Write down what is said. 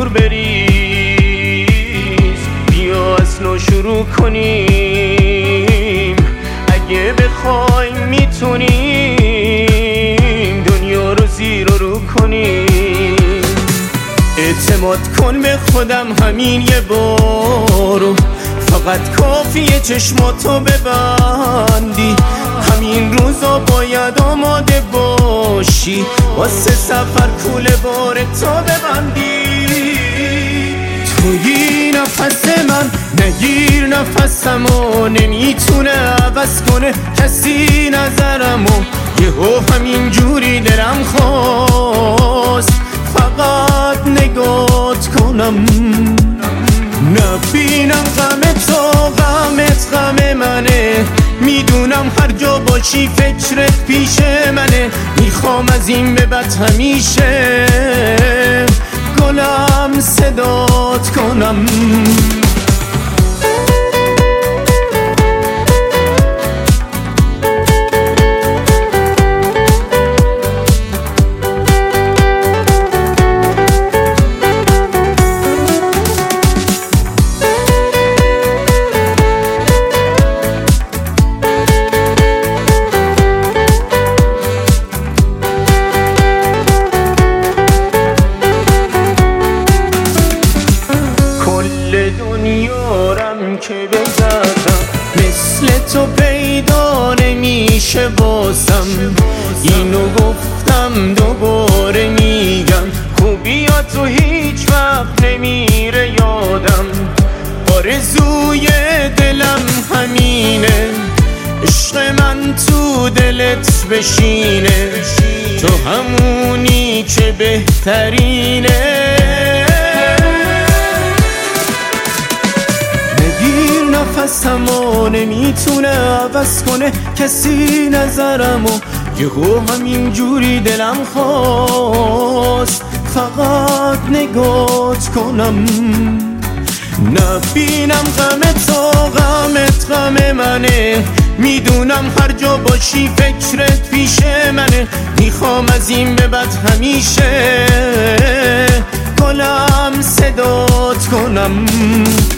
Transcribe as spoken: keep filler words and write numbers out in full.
نور بریز، بیا از نو شروع کنیم. اگه بخوایم میتونیم دنیا رو زیر و رو کنیم. اعتماد کن به خودم همین یه بارو، فقط کافیه چشماتو ببندی. همین روزا باید آماده باشی واسه سفر کوله بارتو ببندی. توی نفس من نگیر نفسمو، نمیتونه عوض کنه کسی نظرمو. یهو همین جوری دلم خواست فقط نگات کنم، نبینم غم تو غمت غم منه. میدونم هر جا باشی فکرت پیش منه. میخوام از این به بعد همیشه گلم صدات کنم. دنیارم که بگردم مثل تو پیدا نمیشه باسم. اینو گفتم دوباره میگم، خوبیا تو هیچ وقت نمیره یادم. آرزوی دلم همینه، عشق من تو دلت بشینه. تو همونی که بهترینه. نفسمو نمیتونه عوض کنه کسی نظرمو. یهو همین جوری دلم خواست فقط نگات کنم، نبینم غم تو غمت غم منه. میدونم هر جا باشی فکرت پیش منه. میخوام از این به بعد همیشه گلم صدات کنم.